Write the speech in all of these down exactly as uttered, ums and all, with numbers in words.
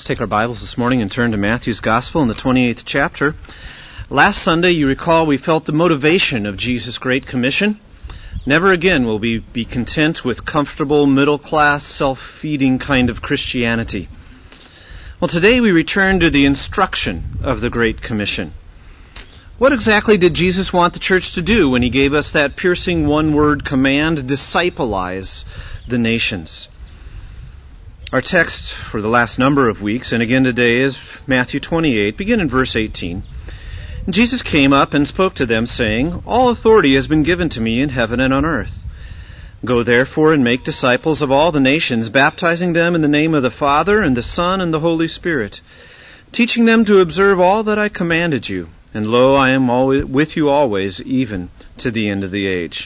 Let's take our Bibles this morning and turn to Matthew's Gospel in the twenty-eighth chapter. Last Sunday, you recall, we felt the motivation of Jesus' Great Commission. Never again will we be content with comfortable, middle-class, self-feeding kind of Christianity. Well, today we return to the instruction of the Great Commission. What exactly did Jesus want the church to do when he gave us that piercing one-word command, discipleize the nations? Our text for the last number of weeks, and again today, is Matthew twenty-eight, begin in verse eighteen. And Jesus came up and spoke to them, saying, All authority has been given to me in heaven and on earth. Go therefore and make disciples of all the nations, baptizing them in the name of the Father and the Son and the Holy Spirit, teaching them to observe all that I commanded you. And lo, I am always with you always, even to the end of the age.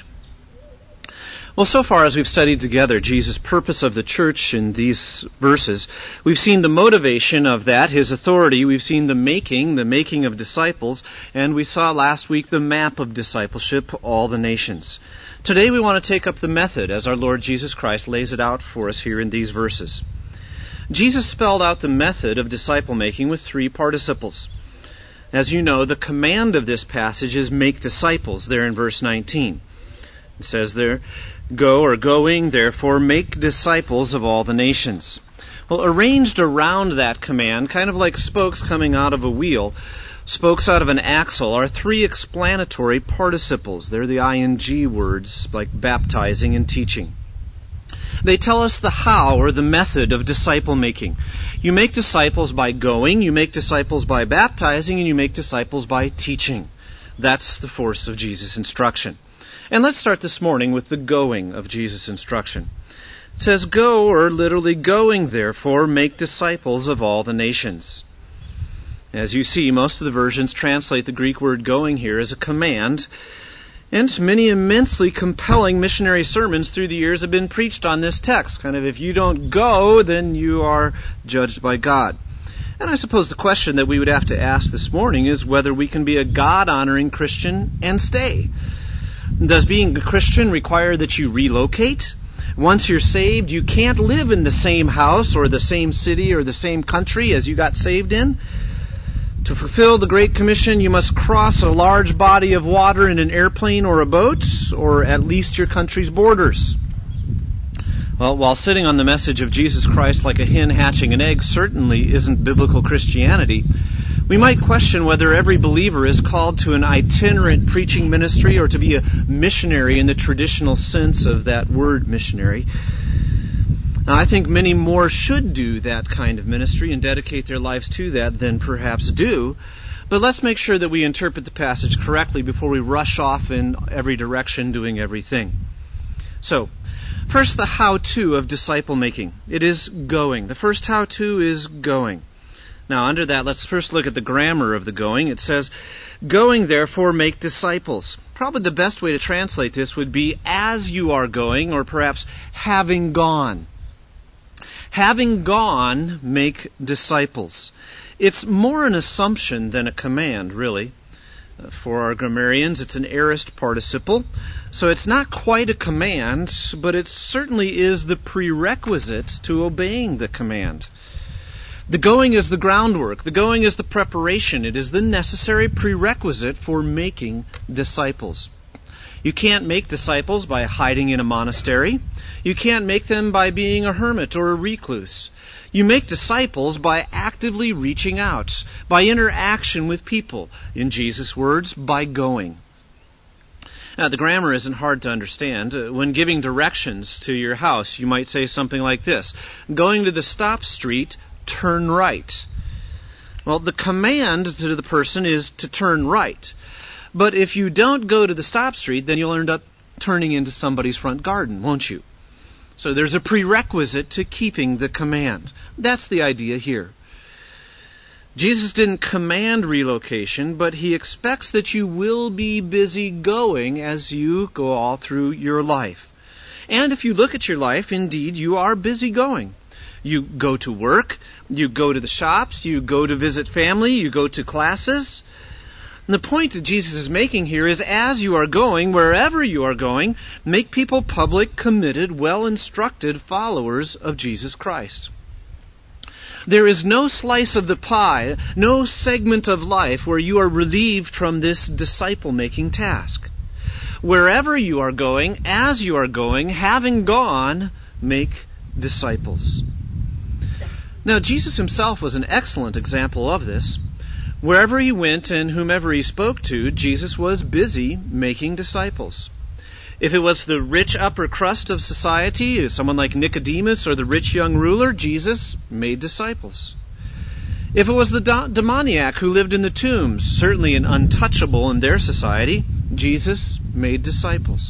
Well, so far as we've studied together Jesus' purpose of the church in these verses, we've seen the motivation of that, his authority. We've seen the making, the making of disciples, and we saw last week the map of discipleship, all the nations. Today we want to take up the method as our Lord Jesus Christ lays it out for us here in these verses. Jesus spelled out the method of disciple making with three participles. As you know, the command of this passage is make disciples, there in verse nineteen. It says there, Go or going, therefore, make disciples of all the nations. Well, arranged around that command, kind of like spokes coming out of a wheel, spokes out of an axle, are three explanatory participles. They're the ing words, like baptizing and teaching. They tell us the how or the method of disciple making. You make disciples by going, you make disciples by baptizing, and you make disciples by teaching. That's the force of Jesus' instruction. And let's start this morning with the going of Jesus' instruction. It says, Go, or literally going, therefore, make disciples of all the nations. As you see, most of the versions translate the Greek word going here as a command, and many immensely compelling missionary sermons through the years have been preached on this text. Kind of, if you don't go, then you are judged by God. And I suppose the question that we would have to ask this morning is whether we can be a God-honoring Christian and stay. Does being a Christian require that you relocate? Once you're saved, you can't live in the same house or the same city or the same country as you got saved in. To fulfill the Great Commission, you must cross a large body of water in an airplane or a boat, or at least your country's borders. Well, while sitting on the message of Jesus Christ like a hen hatching an egg certainly isn't biblical Christianity, we might question whether every believer is called to an itinerant preaching ministry or to be a missionary in the traditional sense of that word missionary. Now, I think many more should do that kind of ministry and dedicate their lives to that than perhaps do. But let's make sure that we interpret the passage correctly before we rush off in every direction doing everything. So, first, the how-to of disciple making. It is going. The first how-to is going. Now, under that, let's first look at the grammar of the going. It says, Going, therefore, make disciples. Probably the best way to translate this would be as you are going, or perhaps having gone. Having gone, make disciples. It's more an assumption than a command, really. For our grammarians, it's an aorist participle. So it's not quite a command, but it certainly is the prerequisite to obeying the command. The going is the groundwork. The going is the preparation. It is the necessary prerequisite for making disciples. You can't make disciples by hiding in a monastery. You can't make them by being a hermit or a recluse. You make disciples by actively reaching out, by interaction with people. In Jesus' words, by going. Now, the grammar isn't hard to understand. When giving directions to your house, you might say something like this: Going to the stop street, turn right. Well, the command to the person is to turn right. But if you don't go to the stop street, then you'll end up turning into somebody's front garden, won't you? So there's a prerequisite to keeping the command. That's the idea here. Jesus didn't command relocation, but he expects that you will be busy going as you go all through your life. And if you look at your life, indeed, you are busy going. You go to work, you go to the shops, you go to visit family, you go to classes. And the point that Jesus is making here is as you are going, wherever you are going, make people public, committed, well-instructed followers of Jesus Christ. There is no slice of the pie, no segment of life where you are relieved from this disciple-making task. Wherever you are going, as you are going, having gone, make disciples. Now, Jesus himself was an excellent example of this. Wherever he went and whomever he spoke to, Jesus was busy making disciples. If it was the rich upper crust of society, someone like Nicodemus or the rich young ruler, Jesus made disciples. If it was the do- demoniac who lived in the tombs, certainly an untouchable in their society, Jesus made disciples.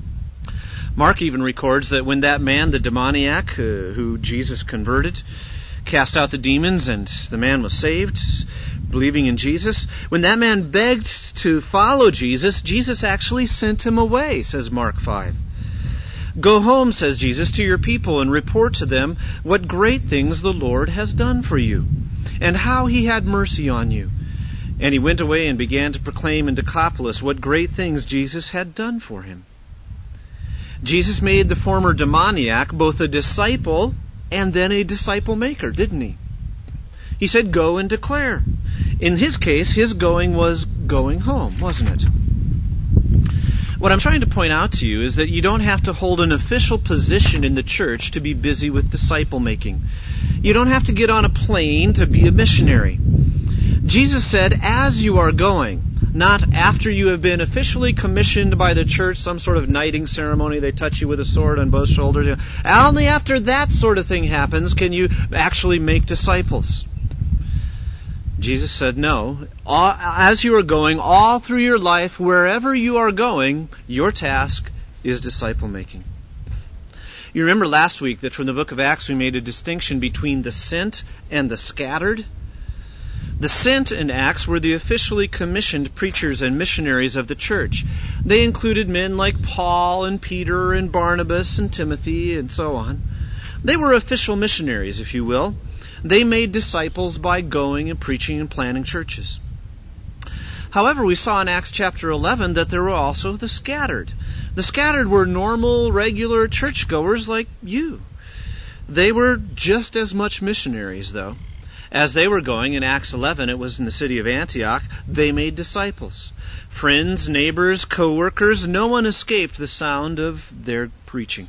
Mark even records that when that man, the demoniac, uh, who Jesus converted, cast out the demons and the man was saved, believing in Jesus, when that man begged to follow Jesus, Jesus actually sent him away, says Mark five. Go home, says Jesus, to your people and report to them what great things the Lord has done for you and how he had mercy on you. And he went away and began to proclaim in Decapolis what great things Jesus had done for him. Jesus made the former demoniac both a disciple and then a disciple maker, didn't he? He said, go and declare. In his case, his going was going home, wasn't it? What I'm trying to point out to you is that you don't have to hold an official position in the church to be busy with disciple making. You don't have to get on a plane to be a missionary. Jesus said, as you are going, not after you have been officially commissioned by the church, some sort of knighting ceremony, they touch you with a sword on both shoulders. Only after that sort of thing happens can you actually make disciples. Jesus said, no, all, as you are going, all through your life, wherever you are going, your task is disciple making. You remember last week that from the book of Acts we made a distinction between the sent and the scattered. The sent in Acts were the officially commissioned preachers and missionaries of the church. They included men like Paul and Peter and Barnabas and Timothy and so on. They were official missionaries, if you will. They made disciples by going and preaching and planting churches. However, we saw in Acts chapter eleven that there were also the scattered. The scattered were normal, regular churchgoers like you. They were just as much missionaries, though. As they were going, in Acts eleven, it was in the city of Antioch, they made disciples. Friends, neighbors, co-workers, no one escaped the sound of their preaching.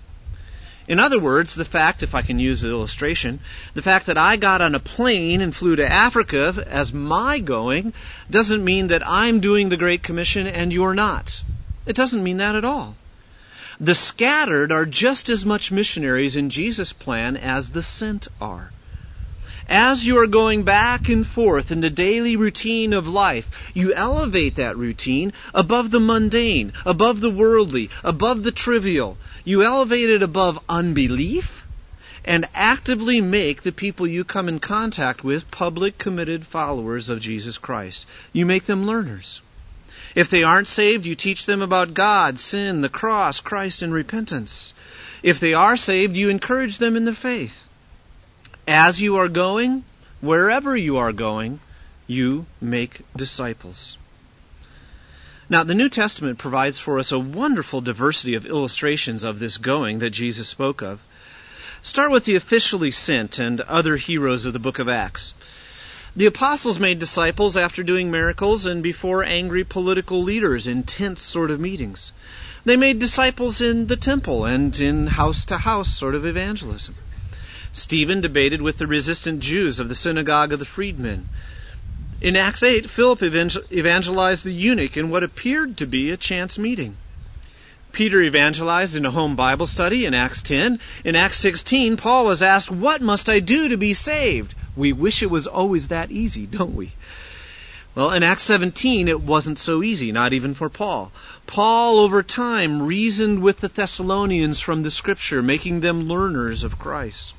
In other words, the fact, if I can use the illustration, the fact that I got on a plane and flew to Africa as my going doesn't mean that I'm doing the Great Commission and you're not. It doesn't mean that at all. The scattered are just as much missionaries in Jesus' plan as the sent are. As you are going back and forth in the daily routine of life, you elevate that routine above the mundane, above the worldly, above the trivial. You elevate it above unbelief and actively make the people you come in contact with public, committed followers of Jesus Christ. You make them learners. If they aren't saved, you teach them about God, sin, the cross, Christ, and repentance. If they are saved, you encourage them in the faith. As you are going, wherever you are going, you make disciples. Now, the New Testament provides for us a wonderful diversity of illustrations of this going that Jesus spoke of. Start with the officially sent and other heroes of the book of Acts. The apostles made disciples after doing miracles and before angry political leaders in tense sort of meetings. They made disciples in the temple and in house-to-house sort of evangelism. Stephen debated with the resistant Jews of the synagogue of the freedmen. In Acts eight, Philip evangelized the eunuch in what appeared to be a chance meeting. Peter evangelized in a home Bible study in Acts ten. In Acts sixteen, Paul was asked, "What must I do to be saved?" We wish it was always that easy, don't we? Well, in Acts seventeen, it wasn't so easy, not even for Paul. Paul, over time, reasoned with the Thessalonians from the Scripture, making them learners of Christ.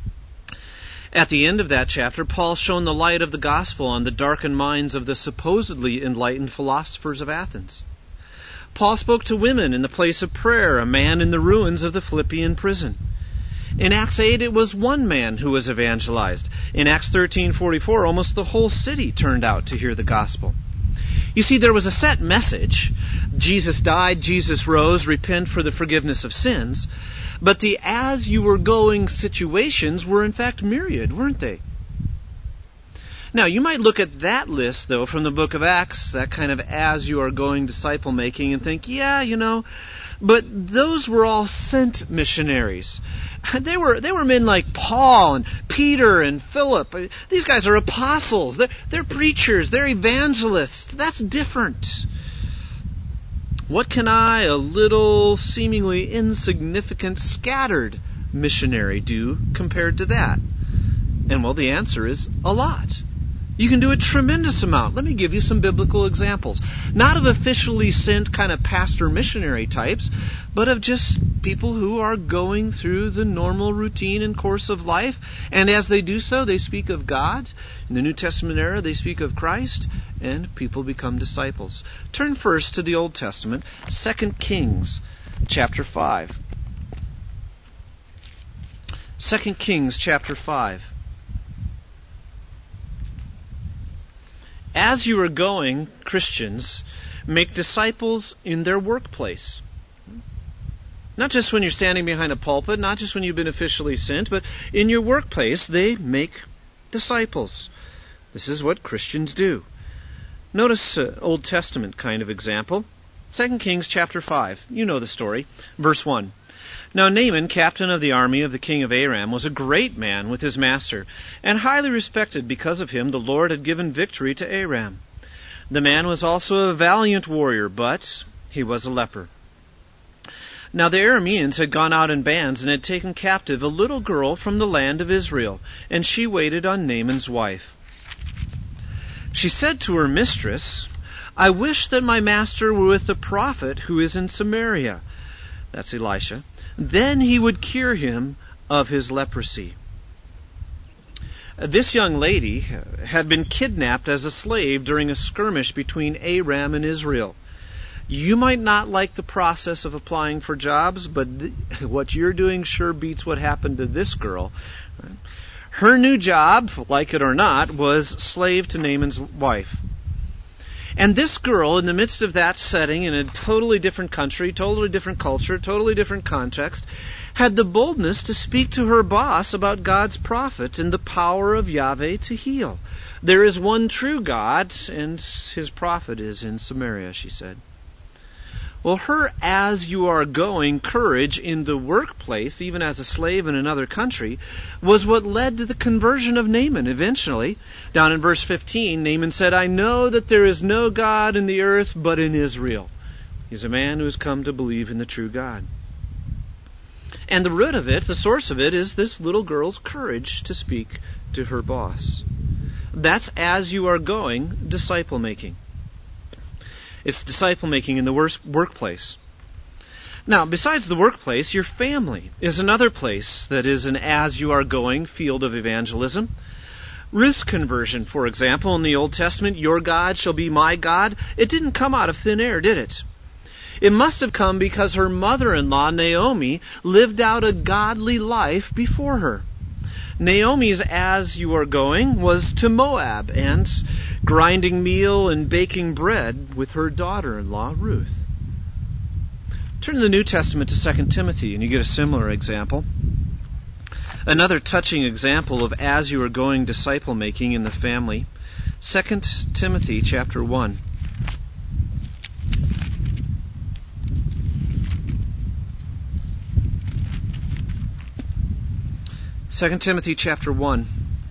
At the end of that chapter, Paul shone the light of the gospel on the darkened minds of the supposedly enlightened philosophers of Athens. Paul spoke to women in the place of prayer, a man in the ruins of the Philippian prison. In Acts eight, it was one man who was evangelized. In Acts thirteen forty-four, almost the whole city turned out to hear the gospel. You see, there was a set message. Jesus died, Jesus rose, repent for the forgiveness of sins. But the as you were going situations were in fact myriad, weren't they? Now, you might look at that list, though, from the book of Acts, that kind of as you are going disciple making, and think, yeah, you know, but those were all sent missionaries. They were they were men like Paul and Peter and Philip. These guys are apostles. They're, they're preachers. They're evangelists. That's different. What can I, a little seemingly insignificant scattered missionary, do compared to that? And well, the answer is a lot. You can do a tremendous amount. Let me give you some biblical examples. Not of officially sent kind of pastor missionary types, but of just people who are going through the normal routine and course of life. And as they do so, they speak of God. In the New Testament era, they speak of Christ, and people become disciples. Turn first to the Old Testament, Second Kings chapter five. Second Kings chapter five. As you are going, Christians, make disciples in their workplace. Not just when you're standing behind a pulpit, not just when you've been officially sent, but in your workplace, they make disciples. This is what Christians do. Notice an Old Testament kind of example. Second Kings chapter five. You know the story. Verse one. Now Naaman, captain of the army of the king of Aram, was a great man with his master, and highly respected. Because of him the Lord had given victory to Aram. The man was also a valiant warrior, but he was a leper. Now the Arameans had gone out in bands and had taken captive a little girl from the land of Israel, and she waited on Naaman's wife. She said to her mistress, I wish that my master were with the prophet who is in Samaria. That's Elisha. Then he would cure him of his leprosy. This young lady had been kidnapped as a slave during a skirmish between Aram and Israel. You might not like the process of applying for jobs, but th- what you're doing sure beats what happened to this girl. Her new job, like it or not, was slave to Naaman's wife. And this girl, in the midst of that setting, in a totally different country, totally different culture, totally different context, had the boldness to speak to her boss about God's prophet and the power of Yahweh to heal. There is one true God, and his prophet is in Samaria, she said. Well, her as you are going courage in the workplace, even as a slave in another country, was what led to the conversion of Naaman eventually. Down in verse fifteen, Naaman said, I know that there is no God in the earth but in Israel. He's a man who has come to believe in the true God. And the root of it, the source of it, is this little girl's courage to speak to her boss. That's as you are going disciple making. It's disciple making in the worst workplace. Now, besides the workplace, your family is another place that is an as you are going field of evangelism. Ruth's conversion, for example, in the Old Testament, your God shall be my God, it didn't come out of thin air, did it? It must have come because her mother-in-law, Naomi, lived out a godly life before her. Naomi's as you are going was to Moab and grinding meal and baking bread with her daughter-in-law, Ruth. Turn to the New Testament to Second Timothy and you get a similar example. Another touching example of as you are going disciple making in the family. Second Timothy chapter one. Second Timothy chapter one.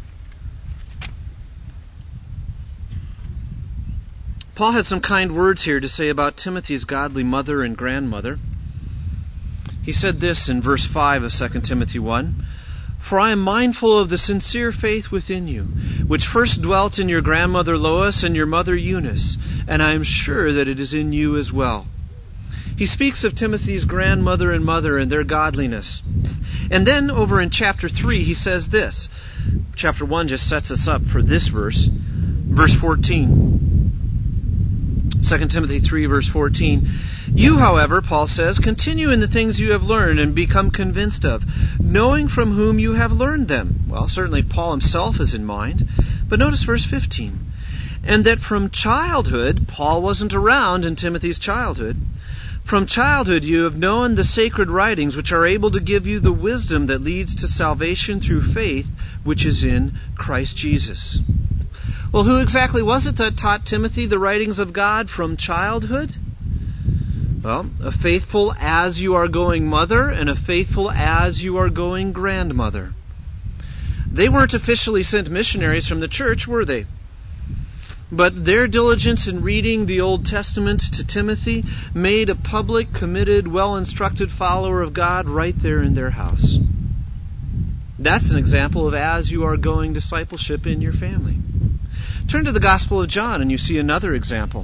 Paul had some kind words here to say about Timothy's godly mother and grandmother. He said this in verse five of Second Timothy one. For I am mindful of the sincere faith within you, which first dwelt in your grandmother Lois and your mother Eunice, and I am sure that it is in you as well. He speaks of Timothy's grandmother and mother and their godliness. And then over in chapter three, he says this. Chapter one just sets us up for this verse. Verse fourteen. Second Timothy three, verse fourteen. You, however, Paul says, continue in the things you have learned and become convinced of, knowing from whom you have learned them. Well, certainly Paul himself is in mind. But notice verse fifteen. And that from childhood, Paul wasn't around in Timothy's childhood, from childhood you have known the sacred writings, which are able to give you the wisdom that leads to salvation through faith, which is in Christ Jesus. Well, who exactly was it that taught Timothy the writings of God from childhood? Well, a faithful as you are going mother and a faithful as you are going grandmother. They weren't officially sent missionaries from the church, were they? But their diligence in reading the Old Testament to Timothy made a public, committed, well-instructed follower of God right there in their house. That's an example of as you are going discipleship in your family. Turn to the Gospel of John and you see another example.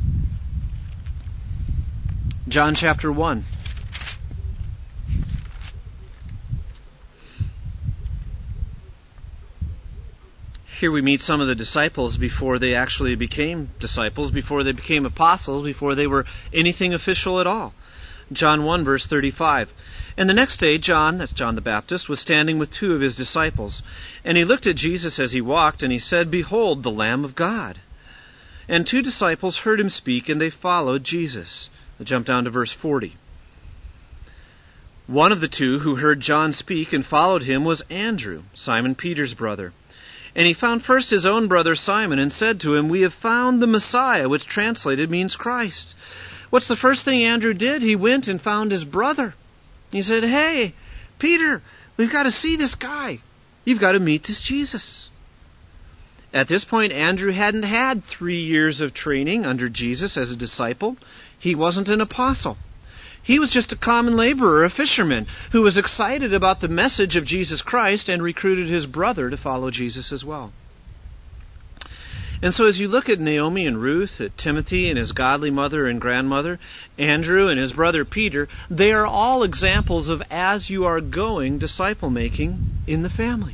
John chapter one. Here we meet some of the disciples before they actually became disciples, before they became apostles, before they were anything official at all. John one, verse thirty-five. And the next day, John, that's John the Baptist, was standing with two of his disciples. And he looked at Jesus as he walked, and he said, Behold, the Lamb of God. And two disciples heard him speak, and they followed Jesus. I'll jump down to verse forty. One of the two who heard John speak and followed him was Andrew, Simon Peter's brother. And he found first his own brother Simon and said to him, We have found the Messiah, which translated means Christ. What's the first thing Andrew did? He went and found his brother. He said, Hey, Peter, we've got to see this guy. You've got to meet this Jesus. At this point, Andrew hadn't had three years of training under Jesus as a disciple. He wasn't an apostle. He was just a common laborer, a fisherman, who was excited about the message of Jesus Christ and recruited his brother to follow Jesus as well. And so as you look at Naomi and Ruth, at Timothy and his godly mother and grandmother, Andrew and his brother Peter, they are all examples of as you are going disciple making in the family.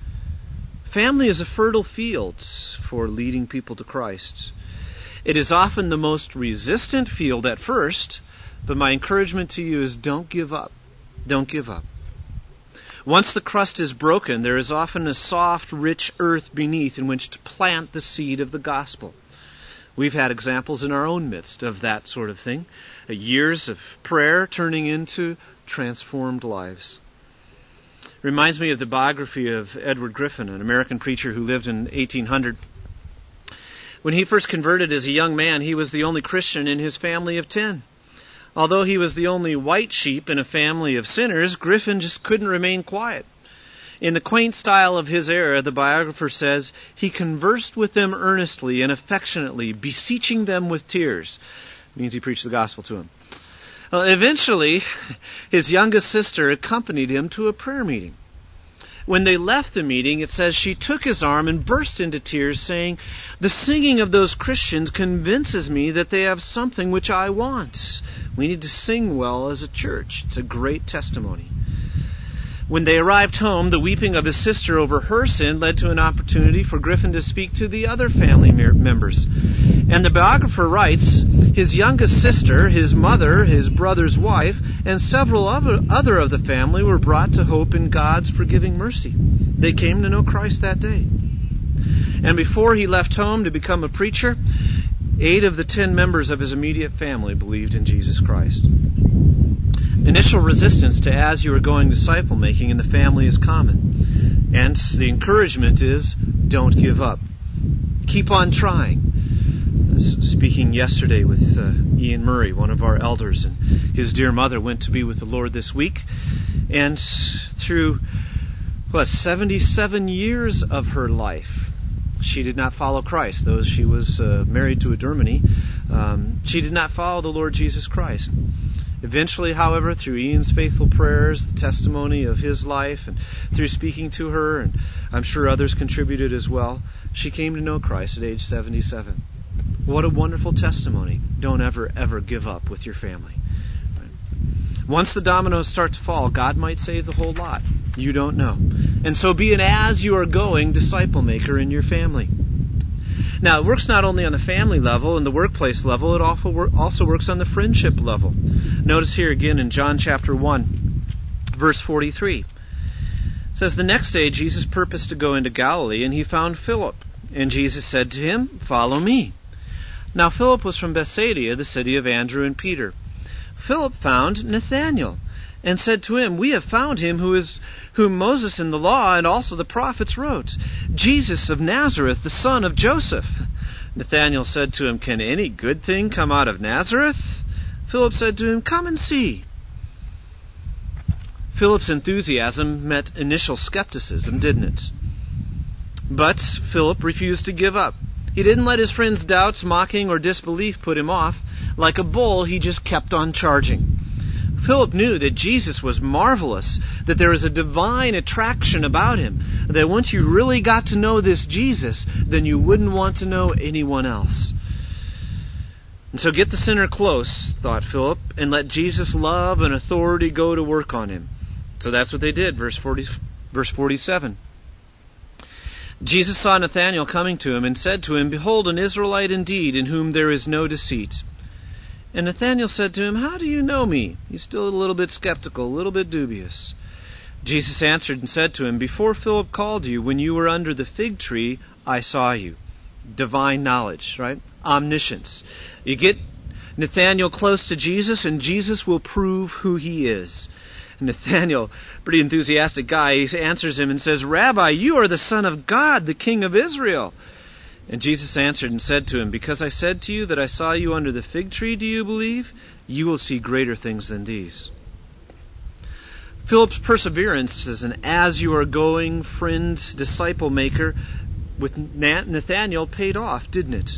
Family is a fertile field for leading people to Christ. It is often the most resistant field at first, but my encouragement to you is don't give up. Don't give up. Once the crust is broken, there is often a soft, rich earth beneath in which to plant the seed of the gospel. We've had examples in our own midst of that sort of thing. Years of prayer turning into transformed lives. Reminds me of the biography of Edward Griffin, an American preacher who lived in eighteen hundred. When he first converted as a young man, he was the only Christian in his family of ten. Although he was the only white sheep in a family of sinners, Griffin just couldn't remain quiet. In the quaint style of his era, the biographer says, he conversed with them earnestly and affectionately, beseeching them with tears. It means he preached the gospel to them. Well, eventually, his youngest sister accompanied him to a prayer meeting. When they left the meeting, it says she took his arm and burst into tears, saying, The singing of those Christians convinces me that they have something which I want. We need to sing well as a church. It's a great testimony. When they arrived home, the weeping of his sister over her sin led to an opportunity for Griffin to speak to the other family members. And the biographer writes, his youngest sister, his mother, his brother's wife, and several other of the family were brought to hope in God's forgiving mercy. They came to know Christ that day. And before he left home to become a preacher, eight of the ten members of his immediate family believed in Jesus Christ. Initial resistance to as you are going disciple making in the family is common. And the encouragement is, don't give up. Keep on trying. I was speaking yesterday with uh, Ian Murray, one of our elders, and his dear mother went to be with the Lord this week. And through, what, seventy-seven years of her life, she did not follow Christ. Though she was uh, married to a Germany, um, she did not follow the Lord Jesus Christ. Eventually, however, through Ian's faithful prayers, the testimony of his life, and through speaking to her, and I'm sure others contributed as well, she came to know Christ at age seventy-seven. What a wonderful testimony. Don't ever, ever give up with your family. Once the dominoes start to fall, God might save the whole lot. You don't know. And so be an as you are going disciple maker in your family. Now, it works not only on the family level and the workplace level, it also works on the friendship level. Notice here again in John chapter one, verse forty-three. It says, The next day Jesus purposed to go into Galilee, and he found Philip And Jesus said to him, "Follow me." Now Philip was from Bethsaida, the city of Andrew and Peter. Philip found Nathanael, and said to him, "We have found him who is whom Moses in the law and also the prophets wrote, Jesus of Nazareth, the son of Joseph." Nathanael said to him, "Can any good thing come out of Nazareth?" Philip said to him, "Come and see." Philip's enthusiasm met initial skepticism, didn't it? But Philip refused to give up. He didn't let his friend's doubts, mocking, or disbelief put him off. Like a bull, he just kept on charging. Philip knew that Jesus was marvelous, that there was a divine attraction about him, that once you really got to know this Jesus, then you wouldn't want to know anyone else. And so get the sinner close, thought Philip, and let Jesus' love and authority go to work on him. So that's what they did, verse forty, verse forty-seven. Jesus saw Nathanael coming to him and said to him, "Behold, an Israelite indeed, in whom there is no deceit." And Nathanael said to him, "How do you know me?" He's still a little bit skeptical, a little bit dubious. Jesus answered and said to him, "Before Philip called you, when you were under the fig tree, I saw you." Divine knowledge, right? Omniscience. You get Nathanael close to Jesus, and Jesus will prove who he is. Nathanael, pretty enthusiastic guy, he answers him and says, "Rabbi, you are the Son of God, the King of Israel." And Jesus answered and said to him, "Because I said to you that I saw you under the fig tree, do you believe? You will see greater things than these." Philip's perseverance as an as-you-are-going friend, disciple maker with Nathanael paid off, didn't it?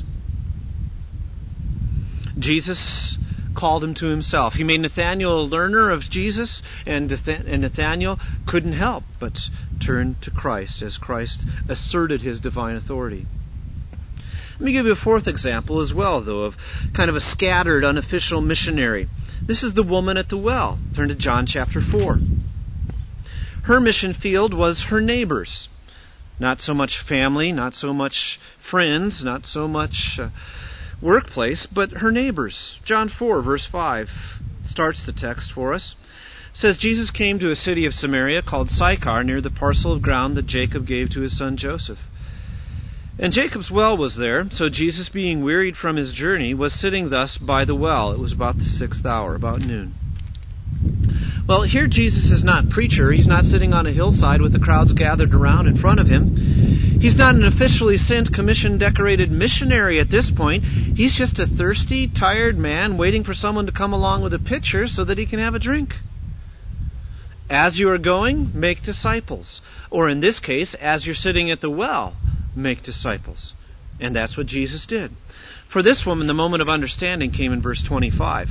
Jesus called him to himself. He made Nathanael a learner of Jesus, and Nathanael couldn't help but turn to Christ as Christ asserted his divine authority. Let me give you a fourth example as well, though, of kind of a scattered, unofficial missionary. This is the woman at the well. Turn to John chapter four. Her mission field was her neighbors. Not so much family, not so much friends, not so much uh, workplace, but her neighbors. John four, verse five starts the text for us. It says, Jesus came to a city of Samaria called Sychar, near the parcel of ground that Jacob gave to his son Joseph. And Jacob's well was there, so Jesus, being wearied from his journey, was sitting thus by the well. It was about the sixth hour, about noon. Well, here Jesus is not preacher. He's not sitting on a hillside with the crowds gathered around in front of him. He's not an officially sent, commission decorated missionary at this point. He's just a thirsty, tired man waiting for someone to come along with a pitcher so that he can have a drink. As you are going, make disciples. Or in this case, as you're sitting at the well, make disciples. And that's what Jesus did. For this woman, the moment of understanding came in verse twenty-five.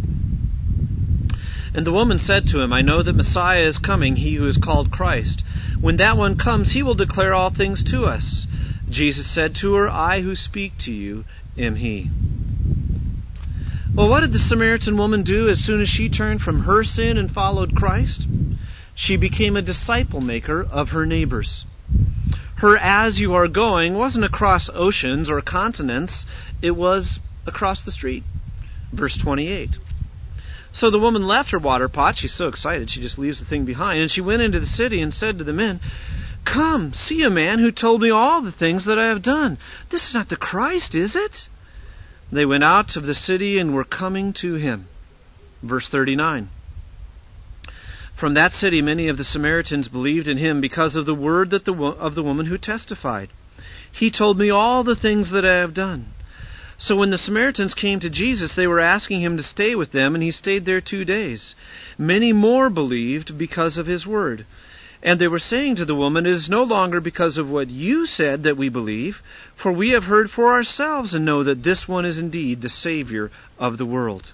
And the woman said to him, "I know that Messiah is coming, he who is called Christ. When that one comes, he will declare all things to us." Jesus said to her, "I who speak to you am he." Well, what did the Samaritan woman do as soon as she turned from her sin and followed Christ? She became a disciple maker of her neighbors. Her "as you are going" wasn't across oceans or continents. It was across the street. Verse twenty-eight. So the woman left her water pot. She's so excited, she just leaves the thing behind. And she went into the city and said to the men, "Come, see a man who told me all the things that I have done. This is not the Christ, is it?" They went out of the city and were coming to him. Verse thirty-nine. From that city many of the Samaritans believed in him because of the word that the of the woman who testified. "He told me all the things that I have done." So when the Samaritans came to Jesus, they were asking him to stay with them, and he stayed there two days. Many more believed because of his word. And they were saying to the woman, "It is no longer because of what you said that we believe, for we have heard for ourselves and know that this one is indeed the Savior of the world."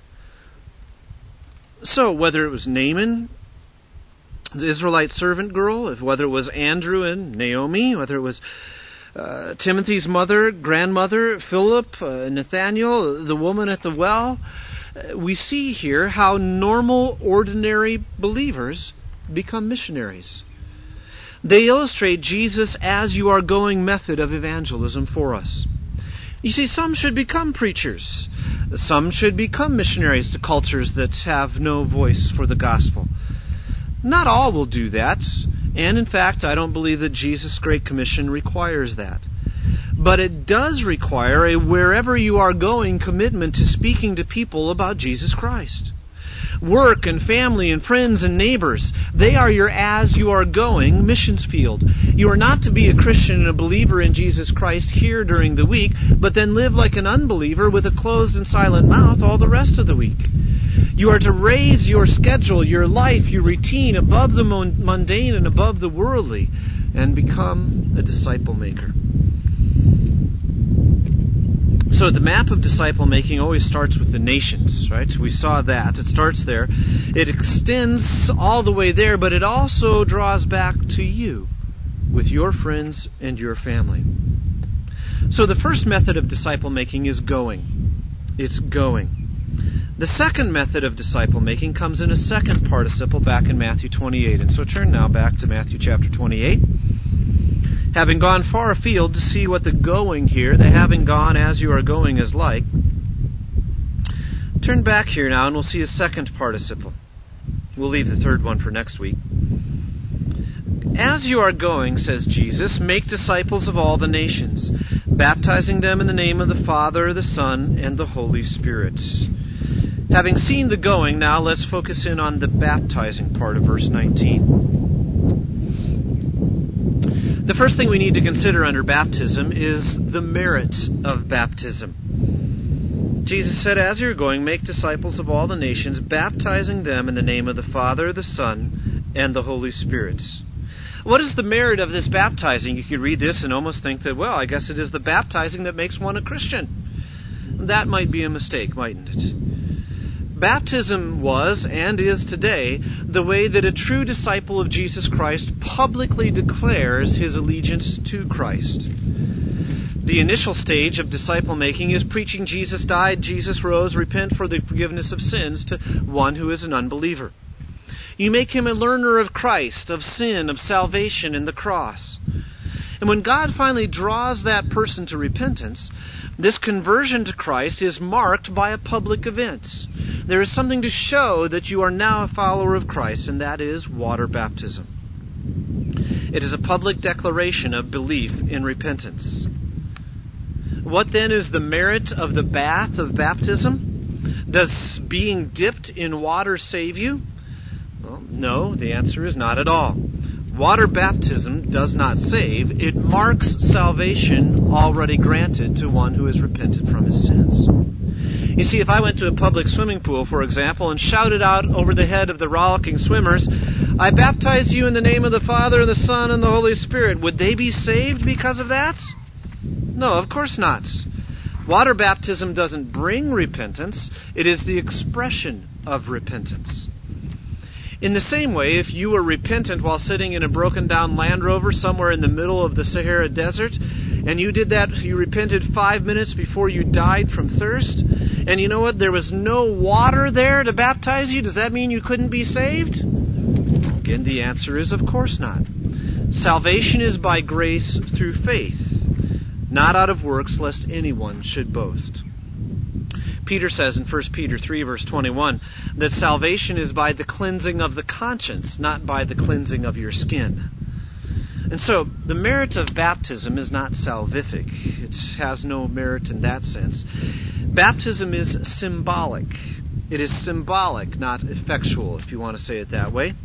So whether it was Naaman, the Israelite servant girl, if whether it was Andrew and Naomi, whether it was Uh, Timothy's mother, grandmother, Philip, uh, Nathanael, the woman at the well, uh, we see here how normal, ordinary believers become missionaries. They illustrate Jesus' as-you-are-going method of evangelism for us. You see, some should become preachers. Some should become missionaries to cultures that have no voice for the gospel. Not all will do that. And in fact, I don't believe that Jesus' Great Commission requires that. But it does require a wherever you are going commitment to speaking to people about Jesus Christ. Work and family and friends and neighbors, they are your as you are going missions field. You are not to be a Christian and a believer in Jesus Christ here during the week, but then live like an unbeliever with a closed and silent mouth all the rest of the week. You are to raise your schedule, your life, your routine above the mundane and above the worldly, and become a disciple maker. So the map of disciple making always starts with the nations, right? We saw that. It starts there. It extends all the way there, but it also draws back to you with your friends and your family. So the first method of disciple making is going. It's going. The second method of disciple making comes in a second participle back in Matthew twenty-eight. And so turn now back to Matthew chapter twenty-eight. Having gone far afield to see what the going here, the having gone as you are going is like. Turn back here now and we'll see a second participle. We'll leave the third one for next week. As you are going, says Jesus, make disciples of all the nations, baptizing them in the name of the Father, the Son, and the Holy Spirit. Having seen the going, now let's focus in on the baptizing part of verse nineteen. The first thing we need to consider under baptism is the merit of baptism. Jesus said, as you're going, make disciples of all the nations, baptizing them in the name of the Father, the Son, and the Holy Spirit. What is the merit of this baptizing? You could read this and almost think that, well, I guess it is the baptizing that makes one a Christian. That might be a mistake, mightn't it? Baptism was, and is today, the way that a true disciple of Jesus Christ publicly declares his allegiance to Christ. The initial stage of disciple making is preaching Jesus died, Jesus rose, repent for the forgiveness of sins to one who is an unbeliever. You make him a learner of Christ, of sin, of salvation, and the cross. And when God finally draws that person to repentance, this conversion to Christ is marked by a public event. There is something to show that you are now a follower of Christ, and that is water baptism. It is a public declaration of belief in repentance. What then is the merit of the bath of baptism? Does being dipped in water save you? Well, no, the answer is not at all. Water baptism does not save. It marks salvation already granted to one who has repented from his sins. You see, if I went to a public swimming pool, for example, and shouted out over the head of the rollicking swimmers, I baptize you in the name of the Father, the Son, and the Holy Spirit, would they be saved because of that? No, of course not. Water baptism doesn't bring repentance. It is the expression of repentance. In the same way, if you were repentant while sitting in a broken-down Land Rover somewhere in the middle of the Sahara Desert, and you did that, you repented five minutes before you died from thirst, and you know what, there was no water there to baptize you, does that mean you couldn't be saved? Again, the answer is of course not. Salvation is by grace through faith, not out of works, lest anyone should boast. Peter says in First Peter three, verse twenty-one, that salvation is by the cleansing of the conscience, not by the cleansing of your skin. And so, the merit of baptism is not salvific. It has no merit in that sense. Baptism is symbolic. It is symbolic, not effectual, if you want to say it that way.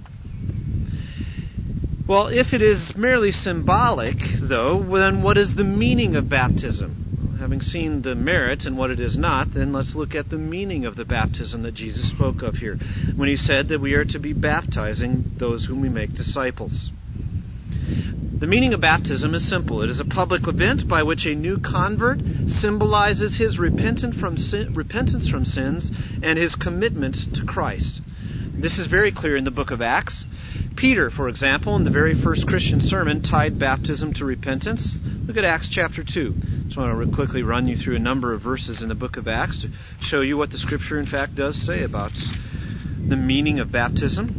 Well, if it is merely symbolic, though, then what is the meaning of baptism? Having seen the merit and what it is not, then let's look at the meaning of the baptism that Jesus spoke of here, when he said that we are to be baptizing those whom we make disciples. The meaning of baptism is simple. It is a public event by which a new convert symbolizes his repentance from sin, repentance from sins and his commitment to Christ. This is very clear in the book of Acts. Peter, for example, in the very first Christian sermon, tied baptism to repentance. Look at Acts chapter two. I just want to quickly run you through a number of verses in the book of Acts to show you what the Scripture, in fact, does say about the meaning of baptism.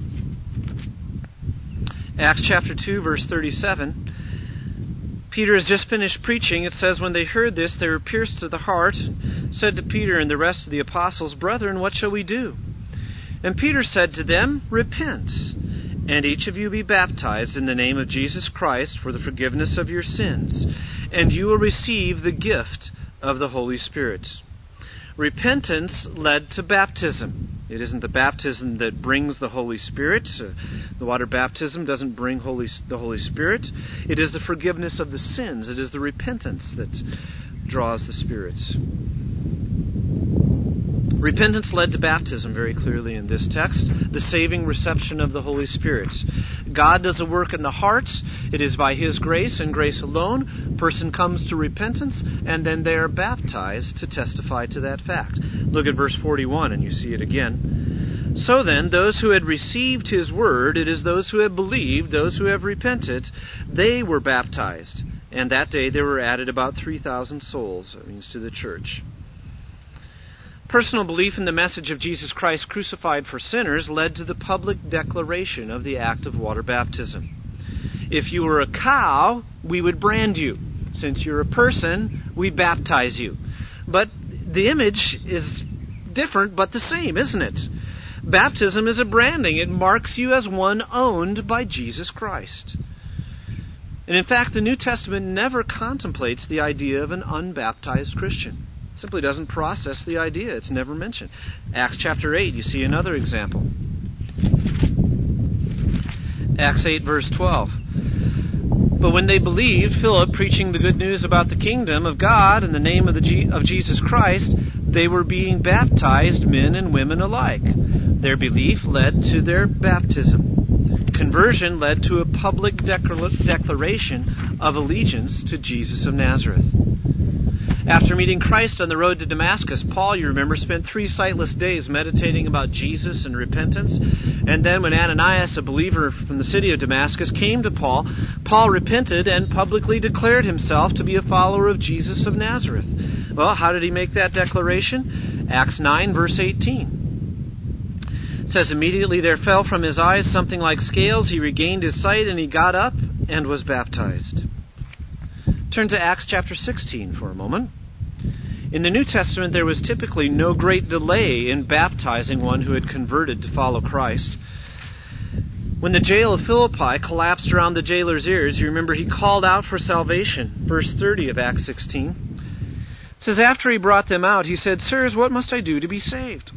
Acts chapter two, verse thirty-seven. Peter has just finished preaching. It says, when they heard this, they were pierced to the heart, and said to Peter and the rest of the apostles, Brethren, what shall we do? And Peter said to them, Repent, and each of you be baptized in the name of Jesus Christ for the forgiveness of your sins, and you will receive the gift of the Holy Spirit. Repentance led to baptism. It isn't the baptism that brings the Holy Spirit. Uh, the water baptism doesn't bring Holy, the Holy Spirit. It is the forgiveness of the sins. It is the repentance that draws the Spirit. Repentance led to baptism very clearly in this text, the saving reception of the Holy Spirit. God does a work in the hearts. It is by His grace and grace alone. A person comes to repentance, and then they are baptized to testify to that fact. Look at verse forty-one, and you see it again. So then, those who had received His word, it is those who have believed, those who have repented, they were baptized. And that day there were added about three thousand souls, that means to the church. Personal belief in the message of Jesus Christ crucified for sinners led to the public declaration of the act of water baptism. If you were a cow, we would brand you. Since you're a person, we baptize you. But the image is different but the same, isn't it? Baptism is a branding. It marks you as one owned by Jesus Christ. And in fact, the New Testament never contemplates the idea of an unbaptized Christian. Simply doesn't process the idea. It's never mentioned. Acts chapter eight, you see another example. Acts eight, verse twelve. But when they believed Philip preaching the good news about the kingdom of God in the name of, the G- of Jesus Christ, they were being baptized, men and women alike. Their belief led to their baptism. Conversion led to a public declar- declaration of allegiance to Jesus of Nazareth. After meeting Christ on the road to Damascus, Paul, you remember, spent three sightless days meditating about Jesus and repentance. And then when Ananias, a believer from the city of Damascus, came to Paul, Paul repented and publicly declared himself to be a follower of Jesus of Nazareth. Well, how did he make that declaration? Acts nine, verse eighteen. It says, immediately there fell from his eyes something like scales. He regained his sight, and he got up and was baptized. Turn to Acts chapter sixteen for a moment. In the New Testament, there was typically no great delay in baptizing one who had converted to follow Christ. When the jail of Philippi collapsed around the jailer's ears, you remember he called out for salvation. Verse thirty of Acts sixteen. It says, after he brought them out, he said, Sirs, what must I do to be saved?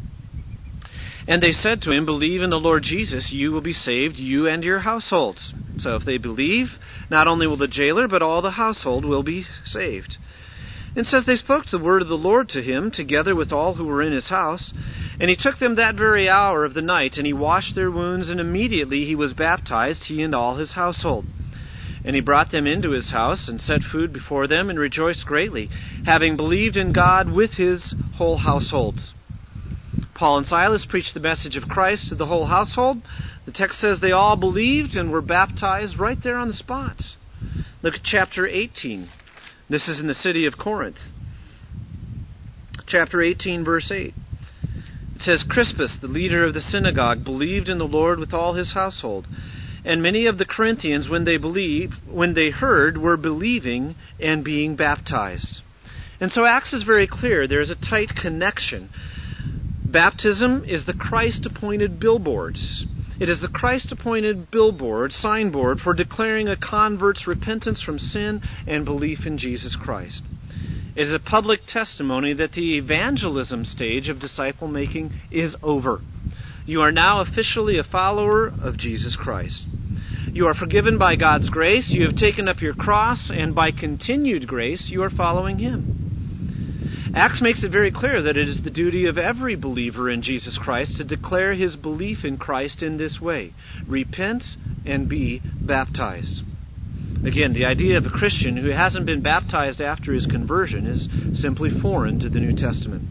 And they said to him, believe in the Lord Jesus, you will be saved, you and your households. So if they believe, not only will the jailer, but all the household will be saved. It says they spoke the word of the Lord to him, together with all who were in his house. And he took them that very hour of the night, and he washed their wounds, and immediately he was baptized, he and all his household. And he brought them into his house, and set food before them, and rejoiced greatly, having believed in God with his whole household. Paul and Silas preached the message of Christ to the whole household. The text says they all believed and were baptized right there on the spot. Look at chapter eighteen. This is in the city of Corinth. Chapter eighteen, verse eight. It says, Crispus, the leader of the synagogue, believed in the Lord with all his household. And many of the Corinthians, when they believed, when they heard, were believing and being baptized. And so Acts is very clear. There is a tight connection. Baptism is the Christ-appointed billboard. It is the Christ-appointed billboard, signboard, for declaring a convert's repentance from sin and belief in Jesus Christ. It is a public testimony that the evangelism stage of disciple-making is over. You are now officially a follower of Jesus Christ. You are forgiven by God's grace. You have taken up your cross, and by continued grace, you are following Him. Acts makes it very clear that it is the duty of every believer in Jesus Christ to declare his belief in Christ in this way. Repent and be baptized. Again, the idea of a Christian who hasn't been baptized after his conversion is simply foreign to the New Testament.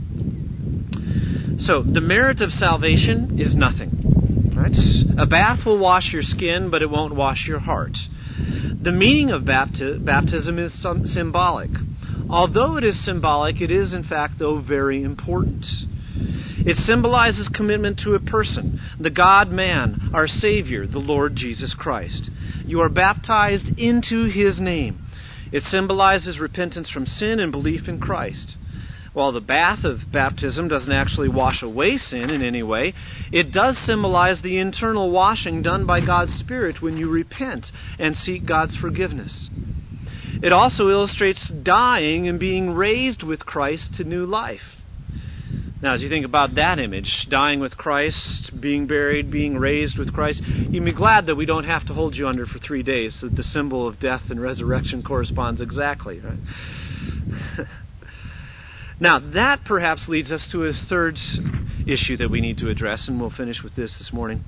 So, the merit of salvation is nothing. Right? A bath will wash your skin, but it won't wash your heart. The meaning of bapti- baptism is some symbolic. Although it is symbolic, it is in fact, though, very important. It symbolizes commitment to a person, the God-man, our Savior, the Lord Jesus Christ. You are baptized into His name. It symbolizes repentance from sin and belief in Christ. While the bath of baptism doesn't actually wash away sin in any way, it does symbolize the internal washing done by God's Spirit when you repent and seek God's forgiveness. It also illustrates dying and being raised with Christ to new life. Now, as you think about that image, dying with Christ, being buried, being raised with Christ, you can be glad that we don't have to hold you under for three days, so that the symbol of death and resurrection corresponds exactly, right? Now, that perhaps leads us to a third issue that we need to address, and we'll finish with this this morning.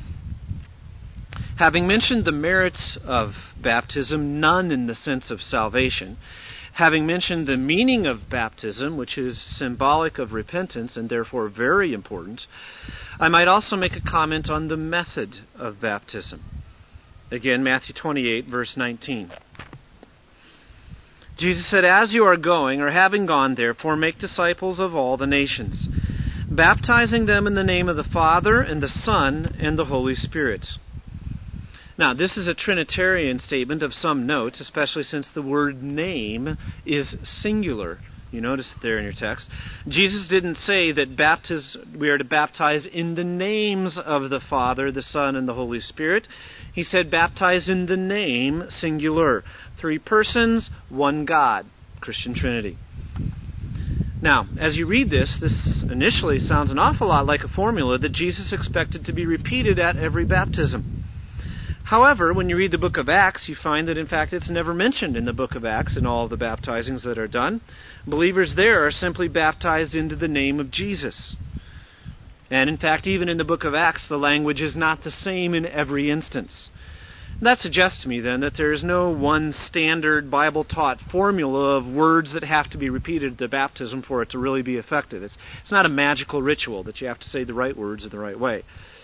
Having mentioned the merits of baptism, none in the sense of salvation, having mentioned the meaning of baptism, which is symbolic of repentance and therefore very important, I might also make a comment on the method of baptism. Again, Matthew twenty-eight, verse nineteen. Jesus said, "As you are going, or having gone, therefore, make disciples of all the nations, baptizing them in the name of the Father, and the Son, and the Holy Spirit." Now, this is a Trinitarian statement of some note, especially since the word name is singular. You notice it there in your text. Jesus didn't say that baptiz- we are to baptize in the names of the Father, the Son, and the Holy Spirit. He said baptize in the name, singular. Three persons, one God. Christian Trinity. Now, as you read this, this initially sounds an awful lot like a formula that Jesus expected to be repeated at every baptism. However, when you read the book of Acts, you find that, in fact, it's never mentioned in the book of Acts in all of the baptizings that are done. Believers there are simply baptized into the name of Jesus. And, in fact, even in the book of Acts, the language is not the same in every instance. That suggests to me, then, that there is no one standard Bible-taught formula of words that have to be repeated at the baptism for it to really be effective. It's, it's not a magical ritual that you have to say the right words in the right way.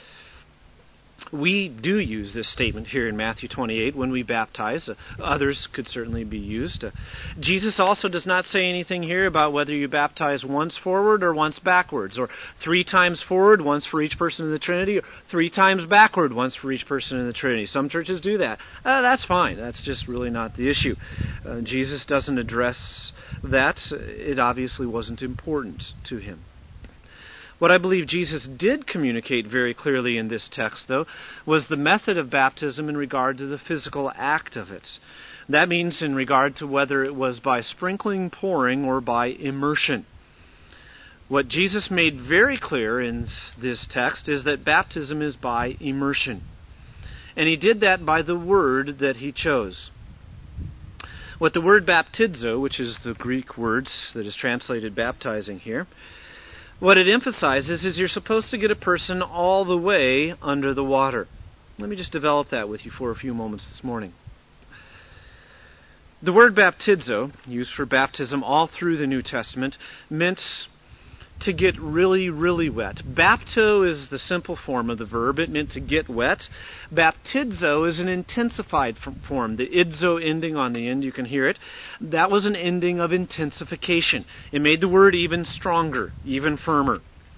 We do use this statement here in Matthew twenty-eight when we baptize. Uh, others could certainly be used. Uh, Jesus also does not say anything here about whether you baptize once forward or once backwards, or three times forward, once for each person in the Trinity, or three times backward, once for each person in the Trinity. Some churches do that. Uh, that's fine. That's just really not the issue. Uh, Jesus doesn't address that. It obviously wasn't important to him. What I believe Jesus did communicate very clearly in this text, though, was the method of baptism in regard to the physical act of it. That means in regard to whether it was by sprinkling, pouring, or by immersion. What Jesus made very clear in this text is that baptism is by immersion. And he did that by the word that he chose. What the word baptizo, which is the Greek word that is translated baptizing here, what it emphasizes is you're supposed to get a person all the way under the water. Let me just develop that with you for a few moments this morning. The word baptizo, used for baptism all through the New Testament, meant to get really, really wet. Bapto is the simple form of the verb. It meant to get wet. Baptizo is an intensified form. The idzo ending on the end, you can hear it. That was an ending of intensification. It made the word even stronger, even firmer.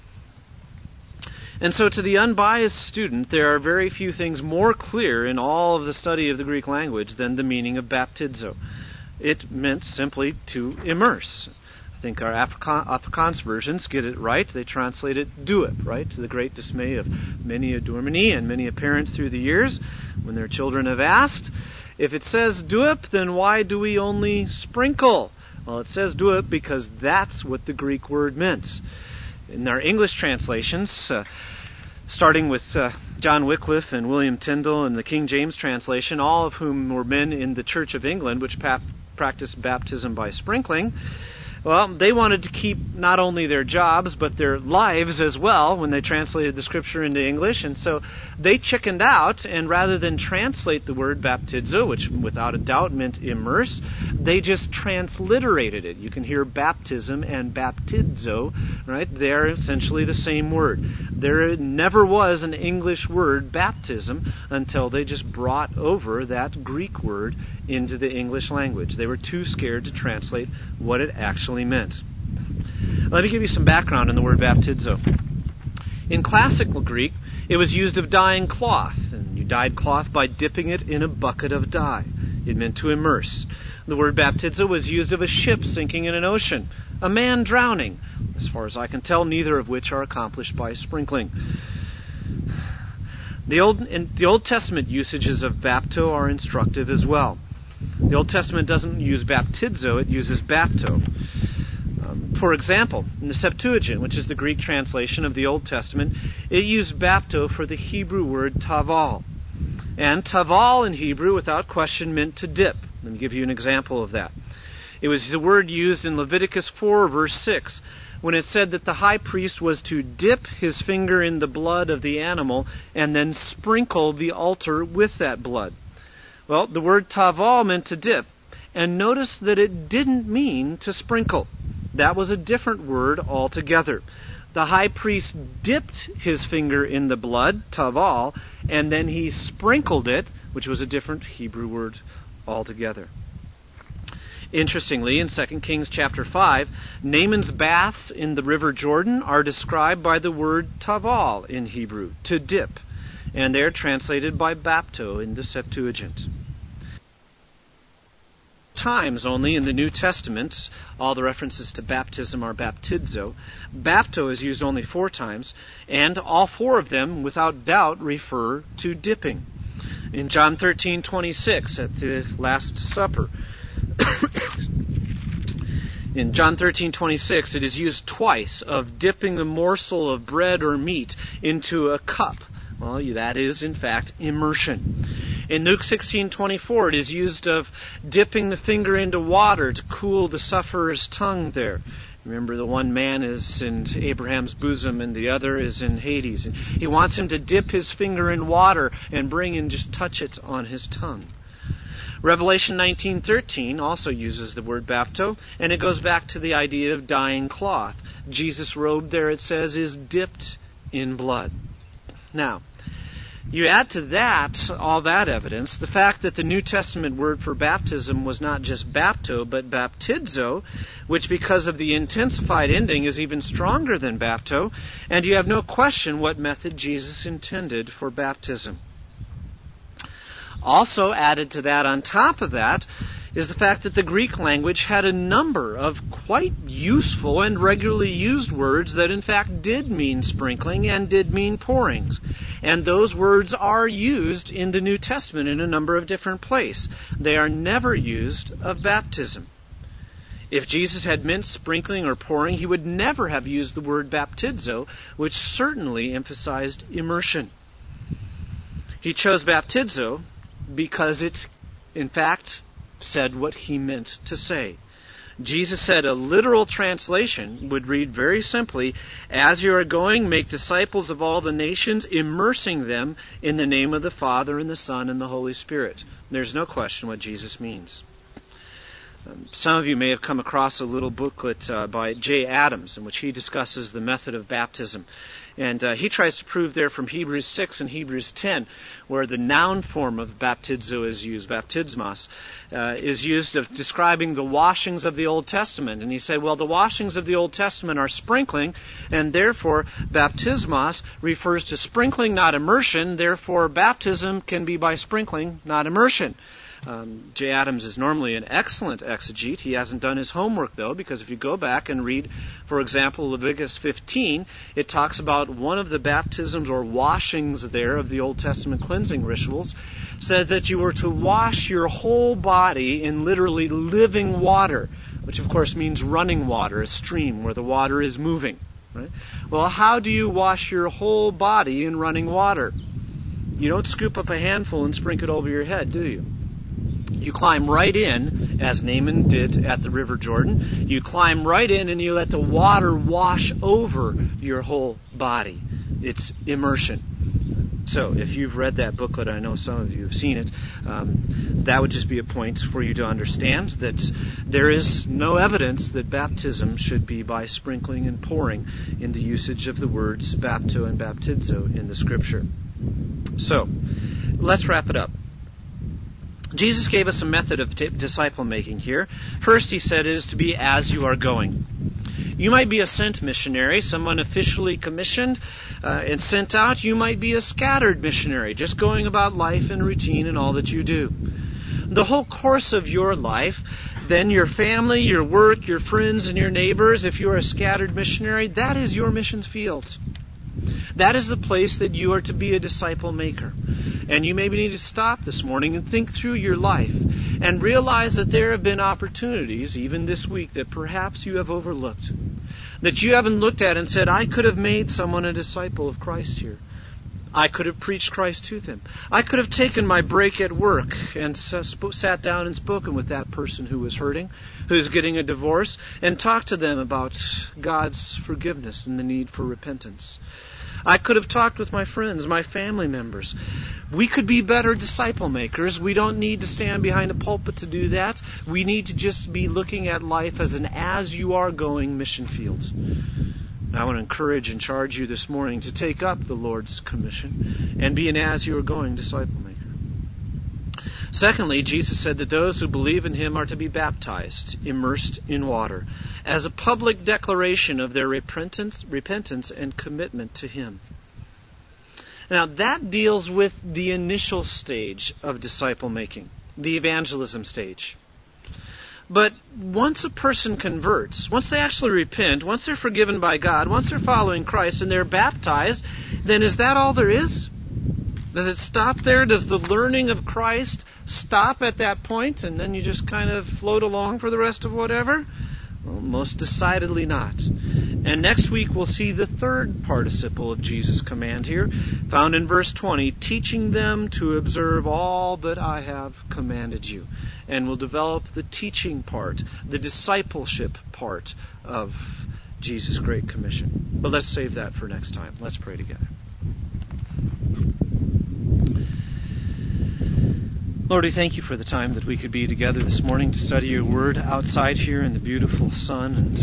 And so to the unbiased student, there are very few things more clear in all of the study of the Greek language than the meaning of baptizo. It meant simply to immerse. I think our Afrikaans versions get it right. They translate it doop, right? To the great dismay of many a dominee and many a parent through the years, when their children have asked, if it says doop, then why do we only sprinkle? Well, it says doop because that's what the Greek word meant. In our English translations, uh, starting with uh, John Wycliffe and William Tyndale and the King James translation, all of whom were men in the Church of England, which pa- practiced baptism by sprinkling, well, they wanted to keep not only their jobs, but their lives as well when they translated the Scripture into English. And so they chickened out, and rather than translate the word baptizo, which without a doubt meant immerse, they just transliterated it. You can hear baptism and baptizo, right? They're essentially the same word. There never was an English word, baptism, until they just brought over that Greek word into the English language. They were too scared to translate what it actually meant. Let me give you some background on the word baptizo. In classical Greek, it was used of dyeing cloth, and you dyed cloth by dipping it in a bucket of dye. It meant to immerse. The word baptizo was used of a ship sinking in an ocean, a man drowning. As far as I can tell, neither of which are accomplished by sprinkling. The Old, in the Old Testament usages of bapto are instructive as well. The Old Testament doesn't use baptizo, it uses bapto. Um, for example, in the Septuagint, which is the Greek translation of the Old Testament, it used bapto for the Hebrew word taval. And taval in Hebrew, without question, meant to dip. Let me give you an example of that. It was the word used in Leviticus four, verse six, when it said that the high priest was to dip his finger in the blood of the animal and then sprinkle the altar with that blood. Well, the word taval meant to dip, and notice that it didn't mean to sprinkle. That was a different word altogether. The high priest dipped his finger in the blood, taval, and then he sprinkled it, which was a different Hebrew word altogether. Interestingly, in Second Kings chapter five, Naaman's baths in the river Jordan are described by the word taval in Hebrew, to dip, and they're translated by bapto in the Septuagint. Times only in the New Testament, all the references to baptism are baptizo. Bapto is used only four times, and all four of them, without doubt, refer to dipping. In John thirteen twenty-six, at the Last Supper, in John thirteen twenty-six, it is used twice of dipping a morsel of bread or meat into a cup. Well, that is, in fact, immersion. In Luke sixteen twenty-four, it is used of dipping the finger into water to cool the sufferer's tongue there. Remember, the one man is in Abraham's bosom and the other is in Hades. And he wants him to dip his finger in water and bring and just touch it on his tongue. Revelation nineteen thirteen also uses the word bapto, and it goes back to the idea of dyeing cloth. Jesus' robe there, it says, is dipped in blood. Now, you add to that, all that evidence, the fact that the New Testament word for baptism was not just bapto, but baptizo, which because of the intensified ending is even stronger than bapto, and you have no question what method Jesus intended for baptism. Also added to that, on top of that, is the fact that the Greek language had a number of quite useful and regularly used words that in fact did mean sprinkling and did mean pourings. And those words are used in the New Testament in a number of different places. They are never used of baptism. If Jesus had meant sprinkling or pouring, he would never have used the word baptizo, which certainly emphasized immersion. He chose baptizo because it, in fact, said what he meant to say. Jesus said a literal translation would read very simply, "As you are going, make disciples of all the nations, immersing them in the name of the Father and the Son and the Holy Spirit." There's no question what Jesus means. Um, some of you may have come across a little booklet uh, by Jay Adams in which he discusses the method of baptism. And uh, he tries to prove there from Hebrews six and Hebrews ten, where the noun form of baptizo is used, baptismos, uh, is used of describing the washings of the Old Testament. And he said, well, the washings of the Old Testament are sprinkling, and therefore baptismos refers to sprinkling, not immersion. Therefore, baptism can be by sprinkling, not immersion. Um, Jay Adams is normally an excellent exegete. He hasn't done his homework, though, because if you go back and read, for example, Leviticus fifteen, it talks about one of the baptisms or washings there of the Old Testament cleansing rituals, said that you were to wash your whole body in literally living water, which of course means running water, a stream where the water is moving. Right? Well, how do you wash your whole body in running water? You don't scoop up a handful and sprinkle it over your head, do you? You climb right in, as Naaman did at the River Jordan. You climb right in and you let the water wash over your whole body. It's immersion. So, if you've read that booklet, I know some of you have seen it, um, that would just be a point for you to understand that there is no evidence that baptism should be by sprinkling and pouring in the usage of the words bapto and baptizo in the Scripture. So, let's wrap it up. Jesus gave us a method of t- disciple making here. First, he said it is to be as you are going. You might be a sent missionary, someone officially commissioned uh, and sent out. You might be a scattered missionary, just going about life and routine and all that you do. the whole course of your life, then your family, your work, your friends, and your neighbors, if you're a scattered missionary, that is your missions field. That is the place that you are to be a disciple maker. And you maybe need to stop this morning and think through your life and realize that there have been opportunities, even this week, that perhaps you have overlooked. That you haven't looked at and said, I could have made someone a disciple of Christ here. I could have preached Christ to them. I could have taken my break at work and sat down and spoken with that person who was hurting, who is getting a divorce, and talked to them about God's forgiveness and the need for repentance. I could have talked with my friends, my family members. We could be better disciple makers. We don't need to stand behind a pulpit to do that. We need to just be looking at life as an as-you-are-going mission field. I want to encourage and charge you this morning to take up the Lord's commission and be an as-you-are-going disciple maker. Secondly, Jesus said that those who believe in Him are to be baptized, immersed in water, as a public declaration of their repentance, repentance and commitment to Him. Now, that deals with the initial stage of disciple making, the evangelism stage. But once a person converts, once they actually repent, once they're forgiven by God, once they're following Christ and they're baptized, then is that all there is? Does it stop there? Does the learning of Christ stop at that point and then you just kind of float along for the rest of whatever? Well, most decidedly not. And next week we'll see the third participle of Jesus' command here, found in verse twenty, teaching them to observe all that I have commanded you. And we'll develop the teaching part, the discipleship part of Jesus' Great Commission. But let's save that for next time. Let's pray together. Lord, we thank you for the time that we could be together this morning to study your word outside here in the beautiful sun and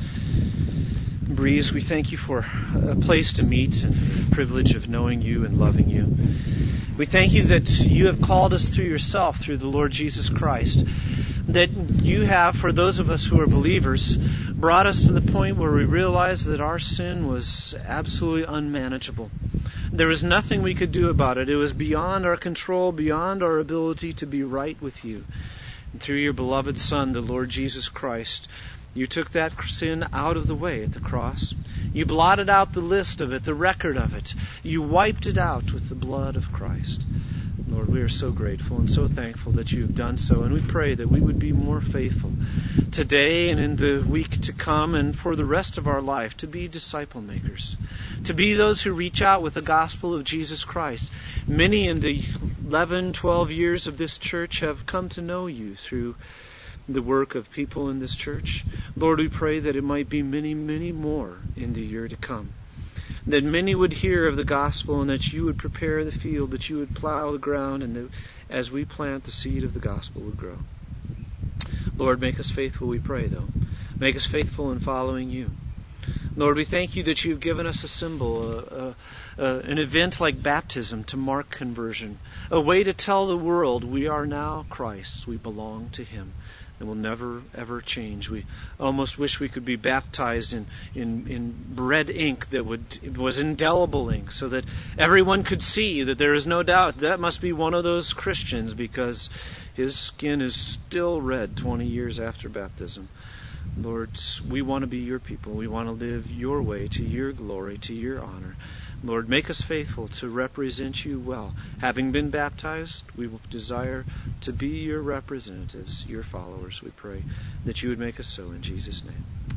uh, breeze. We thank you for a place to meet and the privilege of knowing you and loving you. We thank you that you have called us through yourself, through the Lord Jesus Christ, that you have, for those of us who are believers, brought us to the point where we realize that our sin was absolutely unmanageable. There was nothing we could do about it. It was beyond our control, beyond our ability to be right with you. And through your beloved Son, the Lord Jesus Christ, you took that sin out of the way at the cross. You blotted out the list of it, the record of it. You wiped it out with the blood of Christ. Lord, we are so grateful and so thankful that you have done so, and we pray that we would be more faithful today and in the week to come and for the rest of our life to be disciple makers, to be those who reach out with the gospel of Jesus Christ. Many in the eleven, twelve years of this church have come to know you through the work of people in this church. Lord, we pray that it might be many, many more in the year to come. That many would hear of the gospel and that you would prepare the field, that you would plow the ground, and that as we plant, the seed of the gospel would grow. Lord, make us faithful, we pray, though. Make us faithful in following you. Lord, we thank you that you've given us a symbol, a, a, a, an event like baptism to mark conversion, a way to tell the world we are now Christ's, we belong to Him. And will never, ever change. We almost wish we could be baptized in, in, in red ink that would was indelible ink so that everyone could see that there is no doubt that must be one of those Christians because his skin is still red twenty years after baptism. Lord, we want to be your people. We want to live your way to your glory, to your honor. Lord, make us faithful to represent you well. Having been baptized, we will desire to be your representatives, your followers. We pray that you would make us so in Jesus' name.